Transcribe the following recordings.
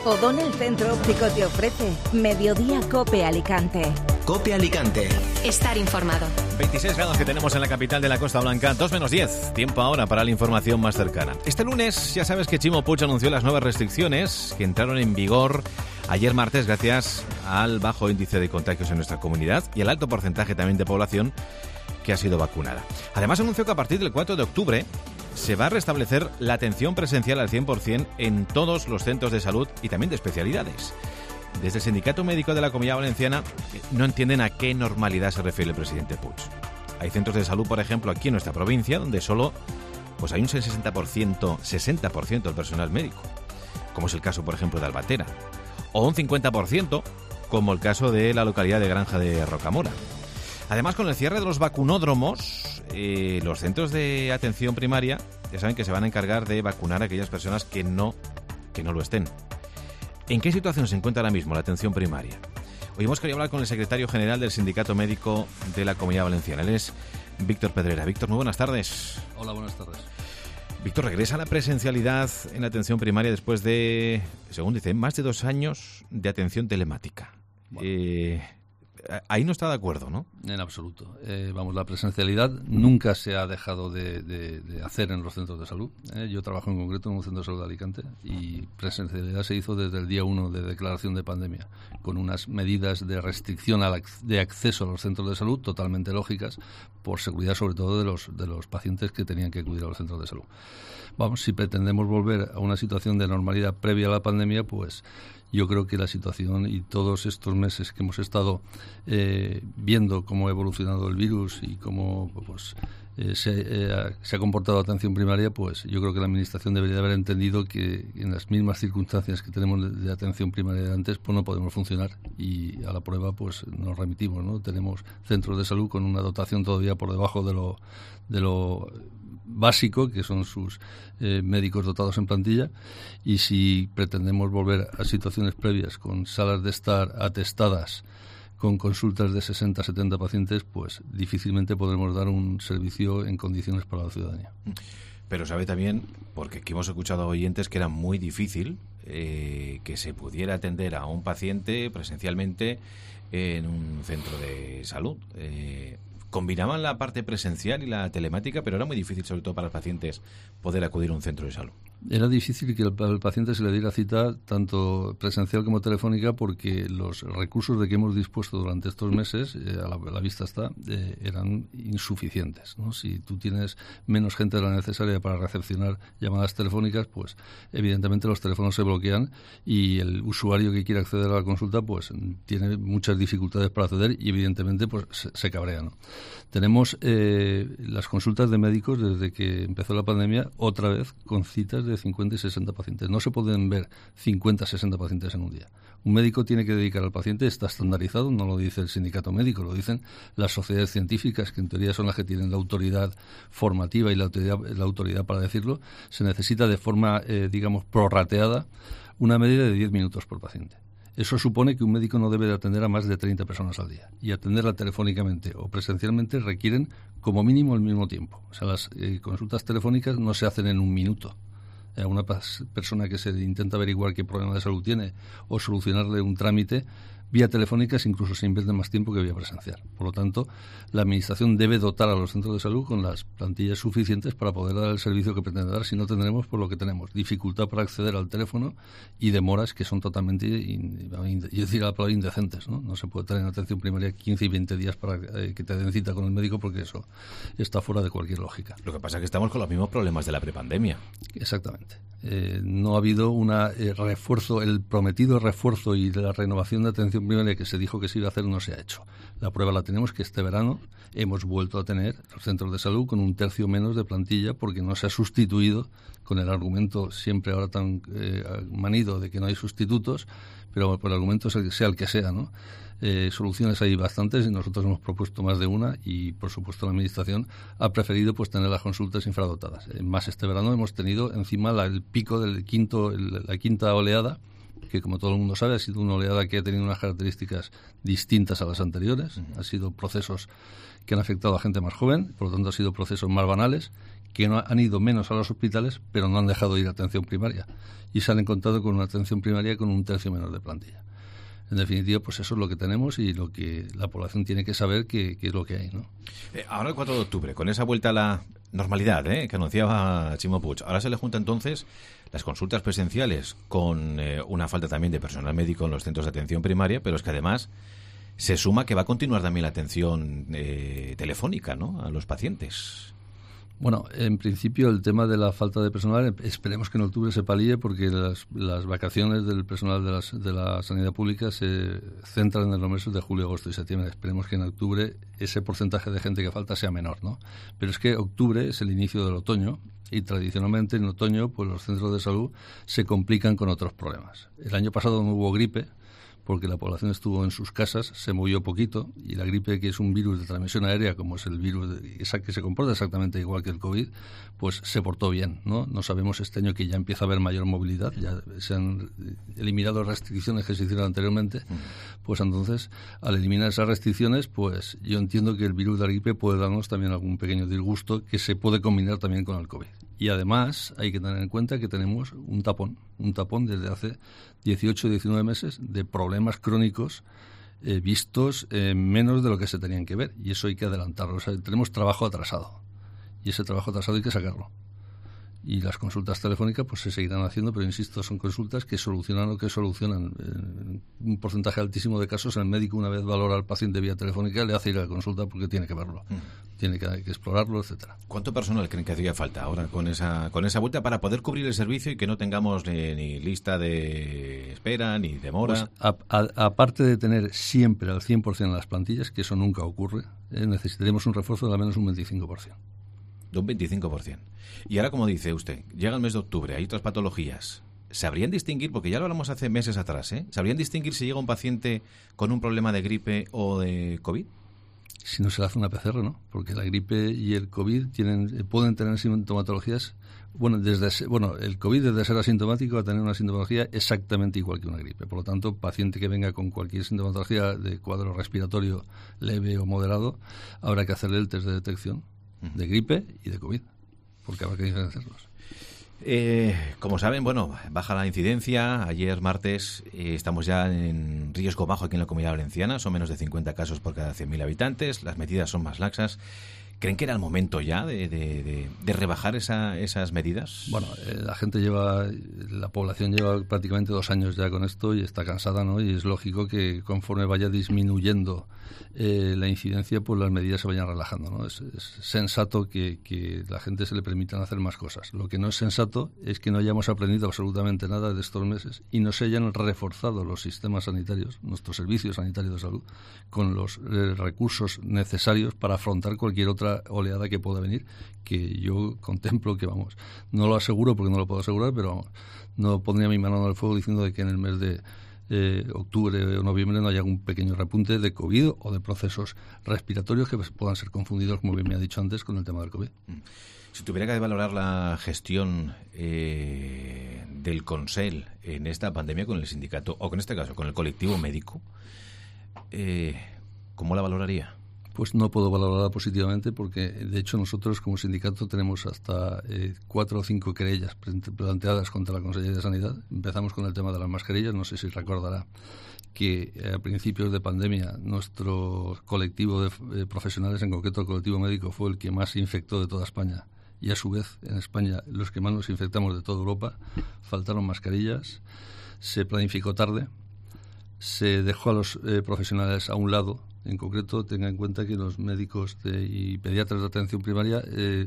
O'Donnell Centro Óptico te ofrece Mediodía Cope Alicante. Cope Alicante. Estar informado. 26 grados que tenemos en la capital de la Costa Blanca, 2 menos 10. Tiempo ahora para la información más cercana. Este lunes ya sabes que Ximo Puig anunció las nuevas restricciones que entraron en vigor ayer martes gracias al bajo índice de contagios en nuestra comunidad y al alto porcentaje también de población que ha sido vacunada. Además anunció que a partir del 4 de octubre se va a restablecer la atención presencial al 100% en todos los centros de salud y también de especialidades. Desde el Sindicato Médico de la Comunidad Valenciana no entienden a qué normalidad se refiere el presidente Puig. Hay centros de salud, por ejemplo, aquí en nuestra provincia, donde solo hay un 60% del personal médico, como es el caso, por ejemplo, de Albatera, o un 50%, como el caso de la localidad de Granja de Rocamora. Además, con el cierre de los vacunódromos, los centros de atención primaria ya saben que se van a encargar de vacunar a aquellas personas que no lo estén. ¿En qué situación se encuentra ahora mismo la atención primaria? Hoy hemos querido hablar con el secretario general del Sindicato Médico de la Comunidad Valenciana. Él es Víctor Pedrera. Víctor, muy buenas tardes. Hola, buenas tardes. Víctor, regresa la presencialidad en la atención primaria después de, según dicen, más de 2 años de atención telemática. Bueno. Ahí no está de acuerdo, ¿no? En absoluto. La presencialidad nunca se ha dejado de hacer en los centros de salud. Yo trabajo en concreto en un centro de salud de Alicante y presencialidad se hizo desde el día 1 de declaración de pandemia, con unas medidas de restricción de acceso a los centros de salud totalmente lógicas, por seguridad sobre todo de los pacientes que tenían que acudir a los centros de salud. Si pretendemos volver a una situación de normalidad previa a la pandemia, pues yo creo que la situación y todos estos meses que hemos estado viendo cómo ha evolucionado el virus y cómo se ha comportado la atención primaria, pues yo creo que la Administración debería haber entendido que en las mismas circunstancias que tenemos de atención primaria de antes, pues no podemos funcionar y a la prueba pues nos remitimos, ¿no? Tenemos centros de salud con una dotación todavía por debajo de lo básico, que son sus médicos dotados en plantilla, y si pretendemos volver a situaciones previas con salas de estar atestadas, con consultas de 60-70 pacientes, pues difícilmente podremos dar un servicio en condiciones para la ciudadanía. Pero sabe también, porque aquí hemos escuchado a oyentes que era muy difícil que se pudiera atender a un paciente presencialmente en un centro de salud. Combinaban la parte presencial y la telemática, pero era muy difícil, sobre todo para los pacientes, poder acudir a un centro de salud. Era difícil que al paciente se le diera cita tanto presencial como telefónica, porque los recursos de que hemos dispuesto durante estos meses, a la vista está, eran insuficientes, ¿no? Si tú tienes menos gente de la necesaria para recepcionar llamadas telefónicas, pues evidentemente los teléfonos se bloquean y el usuario que quiere acceder a la consulta pues tiene muchas dificultades para acceder y evidentemente pues se cabrea, ¿no? Tenemos las consultas de médicos desde que empezó la pandemia otra vez con citas de 50 y 60 pacientes. No se pueden ver 50, 60 pacientes en un día. Un médico tiene que dedicar al paciente, está estandarizado, no lo dice el sindicato médico, lo dicen las sociedades científicas, que en teoría son las que tienen la autoridad formativa y la autoridad para decirlo. Se necesita de forma, prorrateada, una media de 10 minutos por paciente. Eso supone que un médico no debe de atender a más de 30 personas al día. Y atenderla telefónicamente o presencialmente requieren como mínimo el mismo tiempo. O sea, las consultas telefónicas no se hacen en un minuto. A una persona que se intenta averiguar qué problema de salud tiene o solucionarle un trámite, vía telefónicas incluso se invierte más tiempo que vía presencial. Por lo tanto, la Administración debe dotar a los centros de salud con las plantillas suficientes para poder dar el servicio que pretende dar. Si no, tendremos por lo que tenemos: dificultad para acceder al teléfono y demoras que son totalmente, la palabra, indecentes, ¿no? No se puede tener en atención primaria 15 y 20 días para que te den cita con el médico, porque eso está fuera de cualquier lógica. Lo que pasa es que estamos con los mismos problemas de la prepandemia. Exactamente. No ha habido una refuerzo, el prometido refuerzo y la renovación de atención primaria que se dijo que se iba a hacer no se ha hecho. La prueba la tenemos que este verano hemos vuelto a tener los centros de salud con 1/3 menos de plantilla, porque no se ha sustituido, con el argumento siempre ahora tan manido de que no hay sustitutos, pero por el argumento sea el que sea, ¿no? Soluciones hay bastantes y nosotros hemos propuesto más de una, y por supuesto la Administración ha preferido pues tener las consultas infradotadas. Más este verano hemos tenido encima el pico la quinta oleada, que como todo el mundo sabe ha sido una oleada que ha tenido unas características distintas a las anteriores. Han sido procesos que han afectado a gente más joven, por lo tanto han sido procesos más banales, que no han ido menos a los hospitales, pero no han dejado de ir a atención primaria. Y se han encontrado con una atención primaria con 1/3 menos de plantilla. En definitiva, pues eso es lo que tenemos y lo que la población tiene que saber que es lo que hay, ¿no? Ahora el 4 de octubre, con esa vuelta a la normalidad que anunciaba Ximo Puig, ahora se le junta entonces las consultas presenciales con una falta también de personal médico en los centros de atención primaria, pero es que además se suma que va a continuar también la atención telefónica, ¿no?, a los pacientes. Bueno, en principio el tema de la falta de personal, esperemos que en octubre se palíe porque las vacaciones del personal de la sanidad pública se centran en los meses de julio, agosto y septiembre. Esperemos que en octubre ese porcentaje de gente que falta sea menor, ¿no? Pero es que octubre es el inicio del otoño y tradicionalmente en otoño pues los centros de salud se complican con otros problemas. El año pasado no hubo gripe, porque la población estuvo en sus casas, se movió poquito, y la gripe, que es un virus de transmisión aérea, como es el virus que se comporta exactamente igual que el COVID, pues se portó bien, ¿no? No sabemos este año que ya empieza a haber mayor movilidad, ya se han eliminado restricciones que se hicieron anteriormente, pues entonces, al eliminar esas restricciones, pues yo entiendo que el virus de la gripe puede darnos también algún pequeño disgusto que se puede combinar también con el COVID. Y además hay que tener en cuenta que tenemos un tapón desde hace 18 o 19 meses de problemas crónicos vistos menos de lo que se tenían que ver. Y eso hay que adelantarlo. O sea, tenemos trabajo atrasado. Y ese trabajo atrasado hay que sacarlo. Y las consultas telefónicas pues se seguirán haciendo, pero insisto, son consultas que solucionan lo que solucionan. En un porcentaje altísimo de casos, el médico, una vez valora al paciente vía telefónica, le hace ir a la consulta porque tiene que verlo, tiene que explorarlo, etcétera. ¿Cuánto personal creen que hacía falta ahora con esa vuelta para poder cubrir el servicio y que no tengamos ni lista de espera ni demora? Pues aparte de tener siempre al 100% las plantillas, que eso nunca ocurre, necesitaremos un refuerzo de al menos un 25%. De un 25%. Y ahora, como dice usted, llega el mes de octubre, hay otras patologías. ¿Sabrían distinguir, porque ya lo hablamos hace meses atrás, ¿sabrían distinguir si llega un paciente con un problema de gripe o de COVID? Si no se le hace una PCR, ¿no? Porque la gripe y el COVID pueden tener sintomatologías. El COVID, desde ser asintomático, va a tener una sintomatología exactamente igual que una gripe. Por lo tanto, paciente que venga con cualquier sintomatología de cuadro respiratorio leve o moderado, habrá que hacerle el test de detección de gripe y de COVID, porque habrá que diferenciarlos. Como saben, baja la incidencia. Ayer, martes, estamos ya en riesgo bajo aquí en la Comunidad Valenciana. Son menos de 50 casos por cada 100.000 habitantes. Las medidas son más laxas. ¿Creen que era el momento ya de rebajar esas medidas? Bueno, la población lleva prácticamente 2 años ya con esto y está cansada, ¿no? Y es lógico que conforme vaya disminuyendo la incidencia, pues las medidas se vayan relajando, ¿no? Es sensato que la gente se le permitan hacer más cosas. Lo que no es sensato es que no hayamos aprendido absolutamente nada de estos meses y no se hayan reforzado los sistemas sanitarios, nuestros servicios sanitarios de salud, con los recursos necesarios para afrontar cualquier otra oleada que pueda venir, que yo contemplo que, no lo aseguro porque no lo puedo asegurar, pero no pondría mi mano en el fuego diciendo de que en el mes de octubre o noviembre no haya un pequeño repunte de COVID o de procesos respiratorios que puedan ser confundidos, como bien me ha dicho antes, con el tema del COVID. Si tuviera que valorar la gestión del Consell en esta pandemia con el sindicato, o en este caso con el colectivo médico, ¿cómo la valoraría? Pues no puedo valorarla positivamente porque, de hecho, nosotros como sindicato tenemos hasta 4 o 5 querellas planteadas contra la Consellería de Sanidad. Empezamos con el tema de las mascarillas. No sé si recordará que a principios de pandemia nuestro colectivo de profesionales, en concreto el colectivo médico, fue el que más se infectó de toda España. Y a su vez, en España, los que más nos infectamos de toda Europa. Faltaron mascarillas, se planificó tarde, se dejó a los profesionales a un lado. En concreto, tenga en cuenta que los médicos y pediatras de atención primaria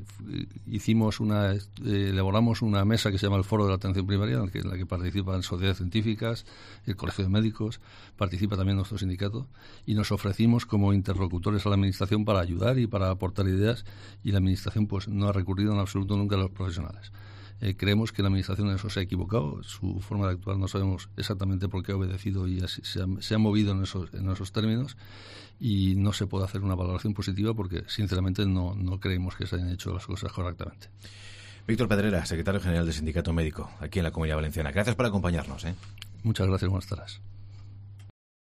elaboramos una mesa que se llama el Foro de la Atención Primaria, en la que participan sociedades científicas, el Colegio de Médicos, participa también nuestro sindicato, y nos ofrecimos como interlocutores a la Administración para ayudar y para aportar ideas, y la Administración pues no ha recurrido en absoluto nunca a los profesionales. Creemos que la Administración en eso se ha equivocado, su forma de actuar no sabemos exactamente por qué ha obedecido y así se ha movido en esos términos, y no se puede hacer una valoración positiva porque sinceramente no creemos que se hayan hecho las cosas correctamente. Víctor Pedrera, secretario general del Sindicato Médico aquí en la Comunidad Valenciana. Gracias por acompañarnos. Muchas gracias, buenas tardes.